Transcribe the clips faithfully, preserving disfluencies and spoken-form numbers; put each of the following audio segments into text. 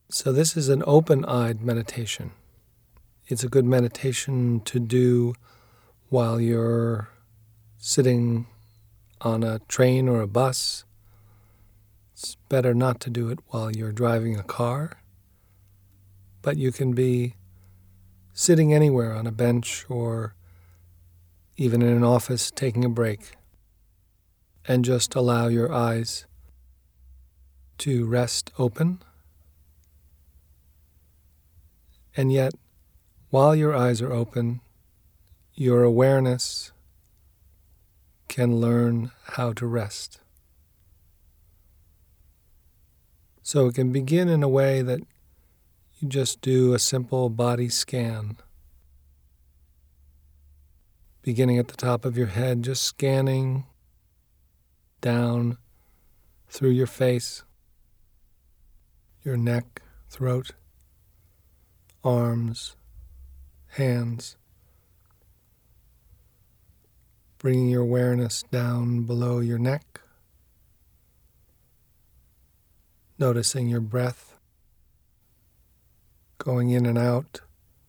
So this is an open-eyed meditation. It's a good meditation to do while you're sitting on a train or a bus. It's better not to do it while you're driving a car, but you can be sitting anywhere on a bench or even in an office taking a break, and just allow your eyes to rest open. And yet, while your eyes are open, your awareness can learn how to rest. So it can begin in a way that you just do a simple body scan, beginning at the top of your head, just scanning down through your face, your neck, throat, arms, hands, bringing your awareness down below your neck, noticing your breath going in and out,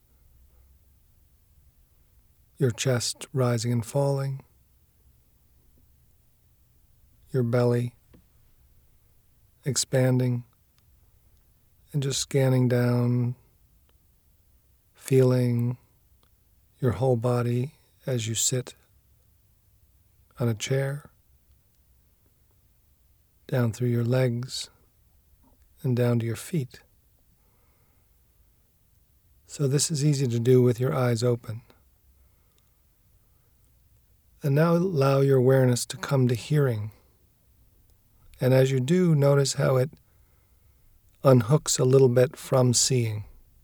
your chest rising and falling, your belly expanding, and just scanning down, feeling your whole body as you sit on a chair, down through your legs, and down to your feet. So this is easy to do with your eyes open. And now allow your awareness to come to hearing. And as you do, notice how it unhooks a little bit from seeing.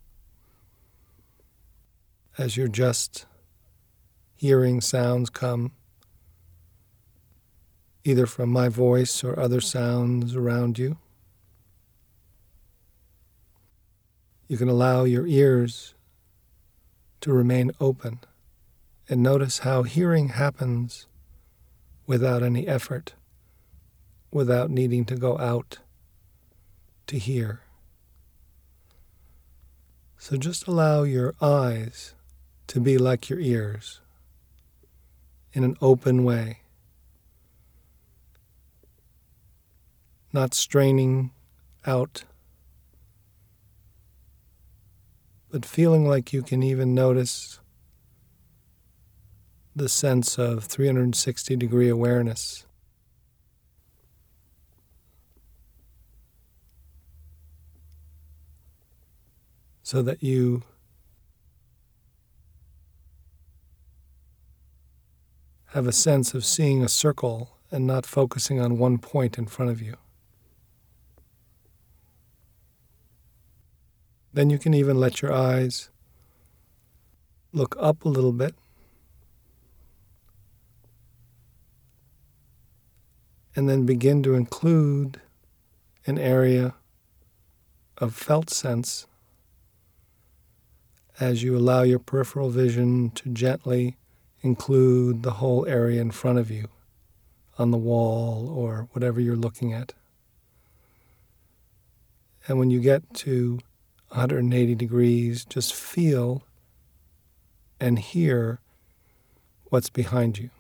As you're just hearing sounds come, either from my voice or other sounds around you. You can allow your ears to remain open and notice how hearing happens without any effort, without needing to go out to hear. So just allow your eyes to be like your ears in an open way, not straining out, but feeling like you can even notice the sense of three hundred sixty degree awareness. So that you have a sense of seeing a circle and not focusing on one point in front of you. Then you can even let your eyes look up a little bit and then begin to include an area of felt sense as you allow your peripheral vision to gently include the whole area in front of you, on the wall or whatever you're looking at. And when you get to one hundred eighty degrees, just feel and hear what's behind you.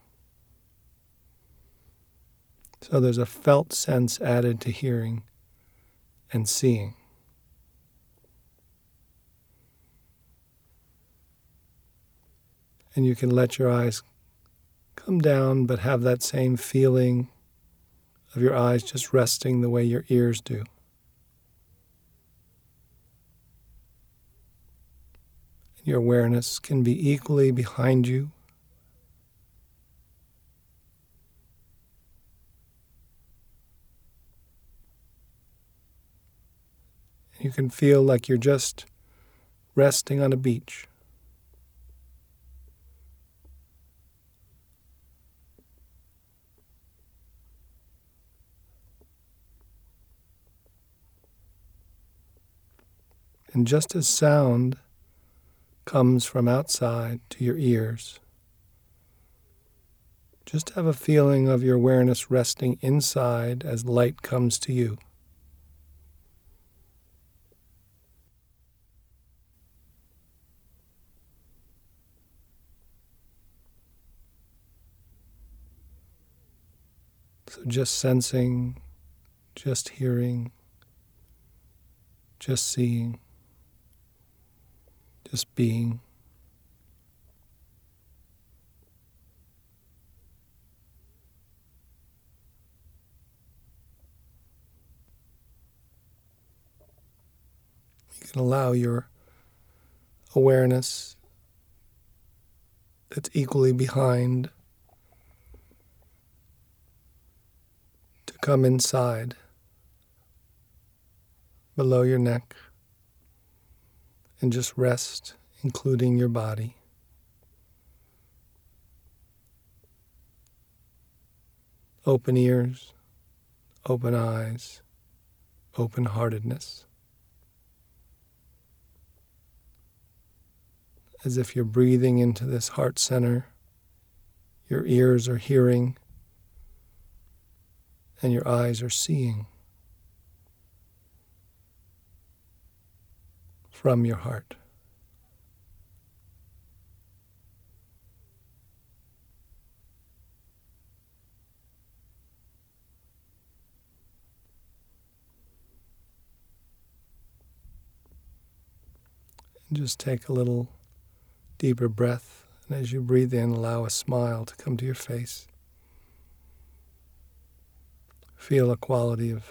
So there's a felt sense added to hearing and seeing. And you can let your eyes come down, but have that same feeling of your eyes just resting the way your ears do. And your awareness can be equally behind you. And you can feel like you're just resting on a beach. And just as sound comes from outside to your ears, just have a feeling of your awareness resting inside as light comes to you. So just sensing, just hearing, just seeing, just being. You can allow your awareness that's equally behind to come inside, below your neck, and just rest, including your body. Open ears, open eyes, open-heartedness. As if you're breathing into this heart center, your ears are hearing, and your eyes are seeing from your heart. And just take a little deeper breath, and as you breathe in, allow a smile to come to your face. Feel a quality of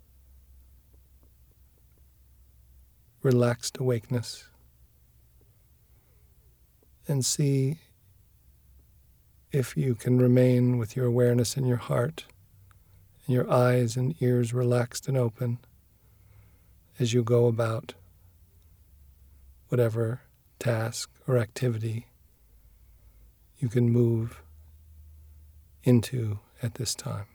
relaxed awakeness, and see if you can remain with your awareness in your heart and your eyes and ears relaxed and open as you go about whatever task or activity you can move into at this time.